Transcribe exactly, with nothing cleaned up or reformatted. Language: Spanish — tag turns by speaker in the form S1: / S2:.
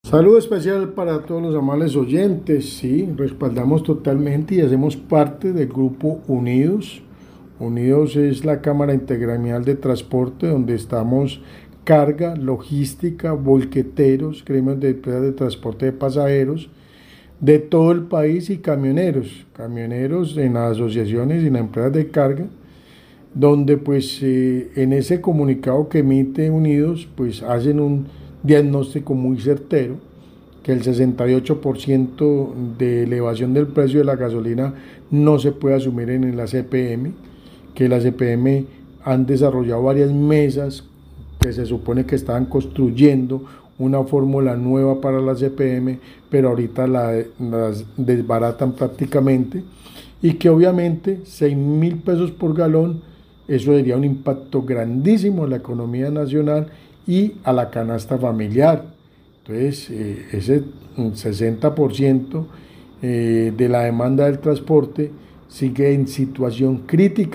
S1: Saludo especial para todos los amables oyentes, sí, respaldamos totalmente y hacemos parte del grupo Unidos. Unidos es la Cámara Intergremial de Transporte donde estamos carga, logística, volqueteros, gremios de empresas de transporte de pasajeros de todo el país y camioneros, camioneros en las asociaciones y en las empresas de carga, donde pues eh, en ese comunicado que emite Unidos pues hacen un diagnóstico muy certero que el sesenta y ocho por ciento de elevación del precio de la gasolina no se puede asumir en la C P M, que la C P M han desarrollado varias mesas que se supone que estaban construyendo una fórmula nueva para la C P M, pero ahorita la, las desbaratan prácticamente, y que obviamente seis mil pesos por galón, eso sería un impacto grandísimo a la economía nacional y a la canasta familiar. Entonces, eh, ese sesenta por ciento eh, de la demanda del transporte sigue en situación crítica.